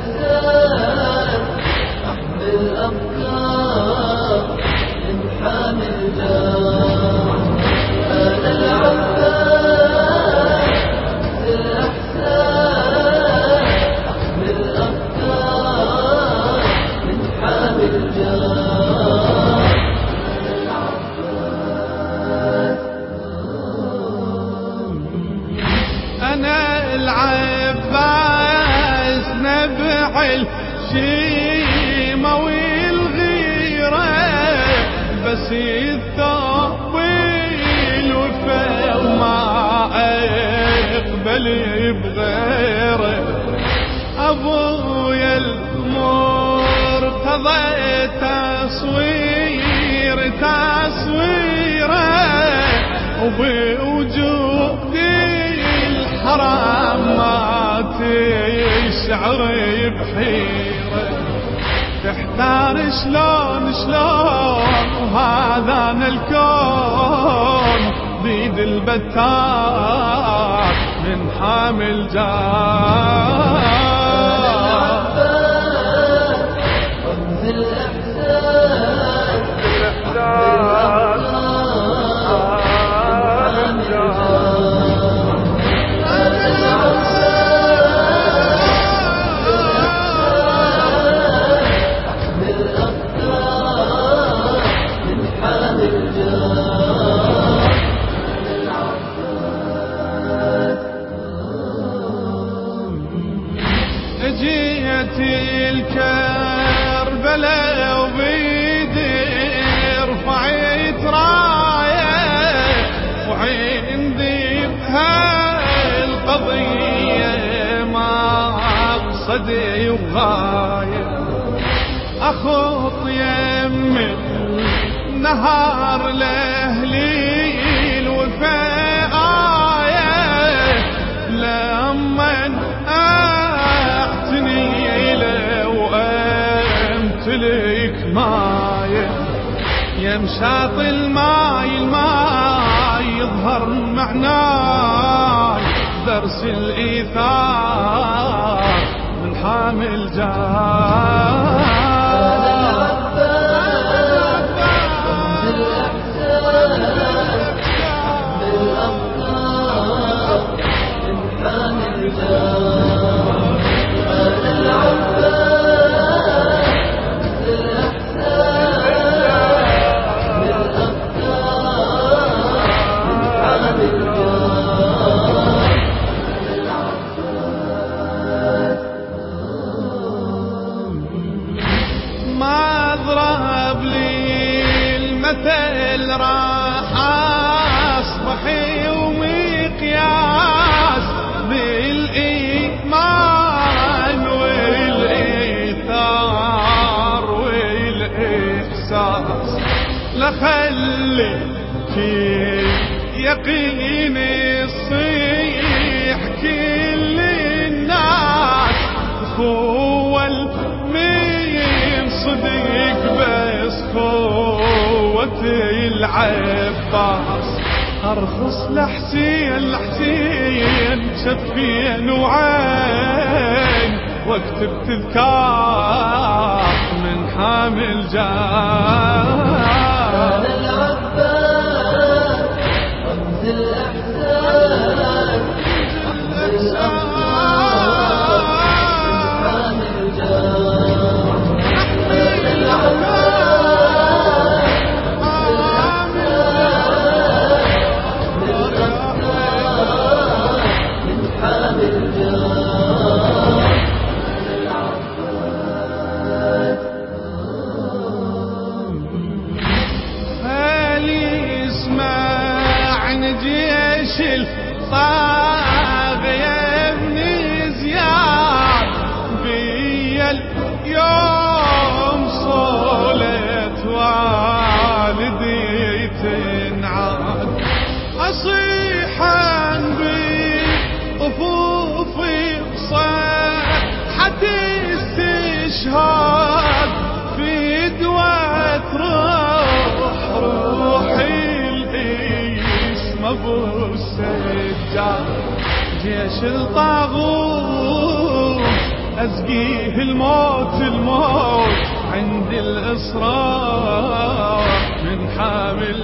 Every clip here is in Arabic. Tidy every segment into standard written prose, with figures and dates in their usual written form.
الإحسان أحمل الأفكار من حامل جار. أنا العباس الإحسان أحمل الأفكار من حامل جار. أنا العباس نبع الشيمة والغيرة، بس الطويل وفا وما أقبل بغيره. أبويا المرتضى تصويره، وبوجودي الحرام ما تشعر بحيرة. تحتار شلون وهذا أنا الكون بيد البتار من حامل جار. رمز الإحسان جيت الكربلاء وبيدي رفعت راية، وعندي بهالقضية مقصدي وغاية. أخط يم النهار لأهلي الوفاء آية، لما لك ماي يمشاط الماي يظهر معناي درس الإيثار من حامل جار. ما ضرب لي المثل راح أصبح ومقياس بالإيمان والإيثار والإحساس. لخلي في يقيني يصيح كل الناس هو المين صديق بس قوتي العباس. أرخص لحسين شفين وعين واكتب تذكار من حامل جار. أنا العباس رمز الإحسان أحمل الأفكار من حامل جار. أنا العباس رمز الإحسان أحمل الأفكار من حامل جار. جيش الطاغ يا ابن زياد بيا اليوم صولت والدي تنعاد. أصيح بطفوفي بصحة استشهاد في دواء روحي ابو السجاد. جيش الطاغوت أسقيه الموت الموت عند الإصرار من حامل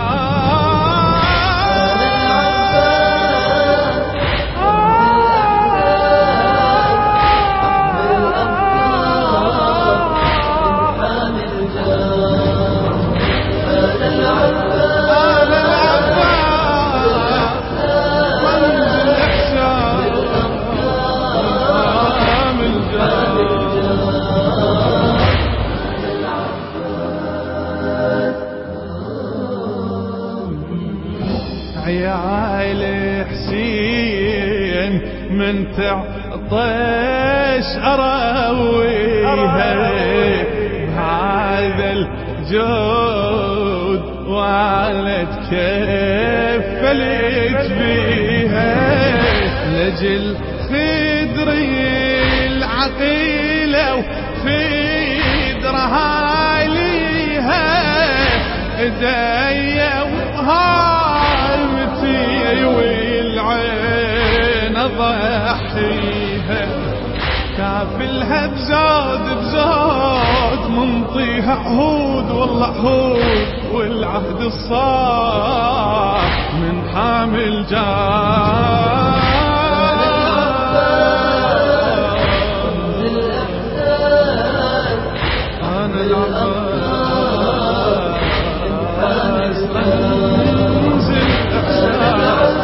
عيال حسين من تعطش أرويها هذا الجود والد كفلت بيها لجل خدري العقيلة وخدرها ليها ايديا وهامتي والعين ضحيها كافلها بزود بزود منطيها عهود والله عهود والعهد الصار من حامل أنا العباس رمز الإحساس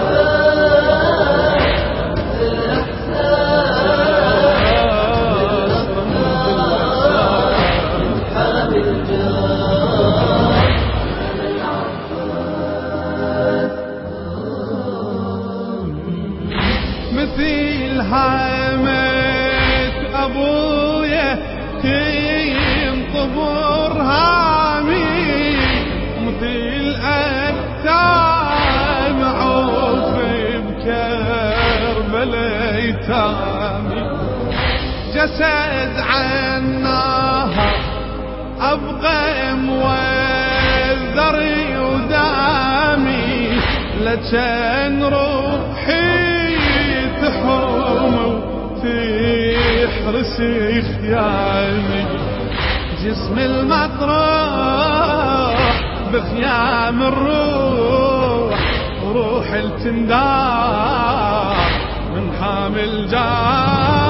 مثيل هامت أبويا ينطبر هامي مثيل أتام عوف بكربلاء يتامي جسد عالنهر أبقى موذري ودامي لجن روحي تحوم وتحرس خيامي جسم المطروح بخيام الروح روح التندار من حامل